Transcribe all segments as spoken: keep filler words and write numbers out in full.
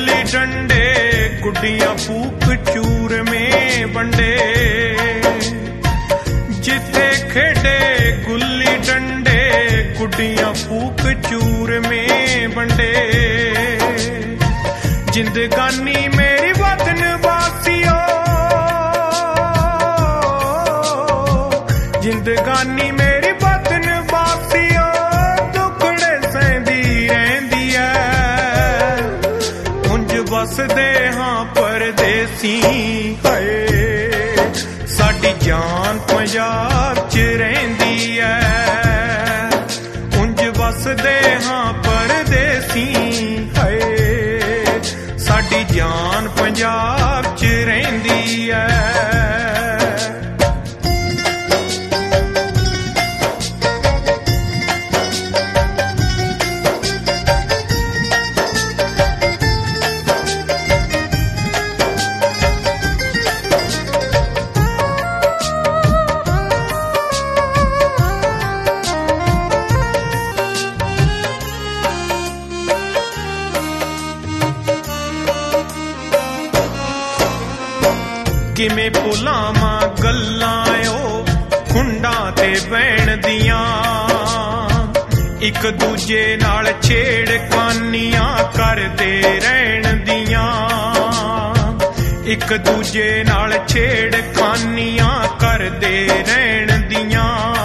गुल्ली डंडे गुड्डियां फूक चूरमे वंडे जिथे खेडे गुल्ली डंडे गुड्डियां फूक चूरमे वंडे जिंदगानी मेरी वतन वासियो जिंदगानी मेरी वतन वासियो दुखड़े सहंदी रहंदी है उंज वसदे हां परदेसी हाय साडी जान पंजाब च रहंदी है उंज वसदे हां परदेसी हाय साडी जान पंजाब च रहंदी है किमें भुलावां गल्लां ओ खुंडां ते बैण दियां एक दूजे नाल छेड़खानियां करदे रहण दियां एक दूजे नाल छेड़खानियां करदे रहण दियां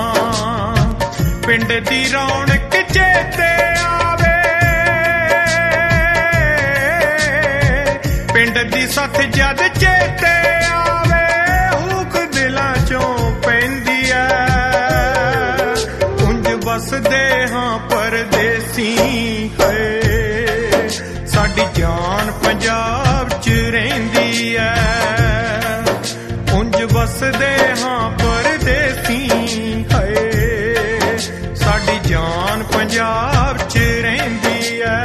पिंड दी रौनक चेते आवे पिंड दी सथ जद चेते वसदे हां परदेसी है साडी जान पंजाब च रहंदी है उंज वसदे हां परदेसी है साडी जान पंजाब च रहंदी है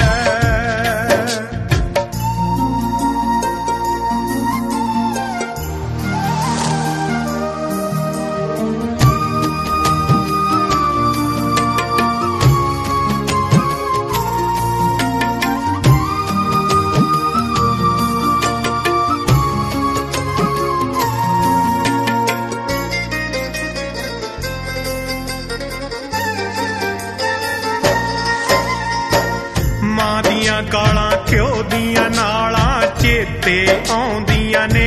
गालां घ्यो दियां नालां चेते आउंदियां ने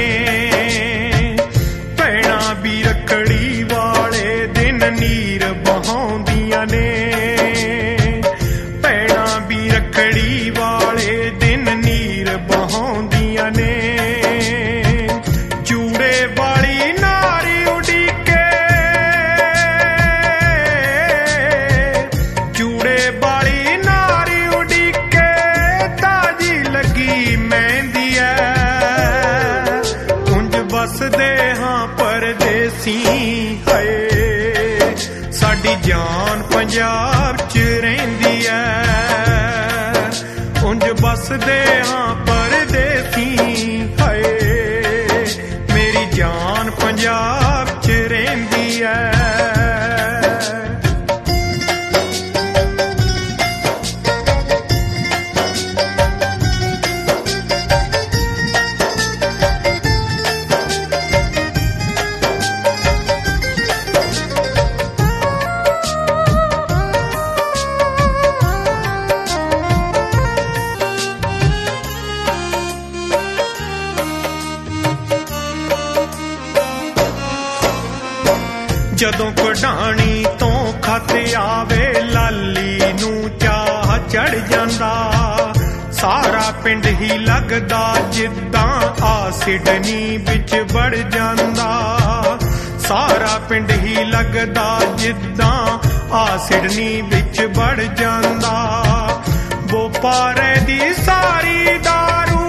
भैणां भी रखड़ी वाले दिन नीर बहाउंदियां ने भैणां भी रखड़ी वाले दिन नीर बहाउंदियां ने जूड़े वाली नारी उड़ीके जूड़े वाली नारी उड़ीके मेहंदी है उंज वसदे हां परदेसी है साडी जान पंजाब च रहंदी है उंज वसदे हां परदेसी है मेरी जान पंजाब च रहंदी है जदों कढाणी तो खत आवे लाली नू चाह चढ़ जांदा सारा पिंड ही लगदा जिद्दां आ सिडनी विच बढ़ जांदा सारा पिंड ही लगदा जिद्दां आ सिडनी विच बढ़ जांदा बोपारे दी सारी दारू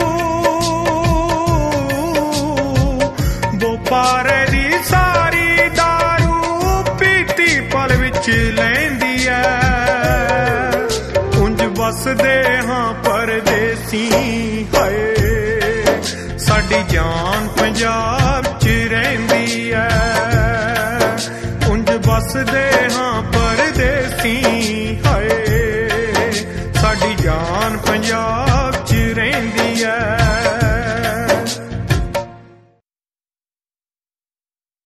बोपारे दी सारी लैंदी है उंज वसदे हां परदेसी है साडी जान पंजाब च रहंदी है उंज वसदे हां परदेसी है साडी जान पंजाब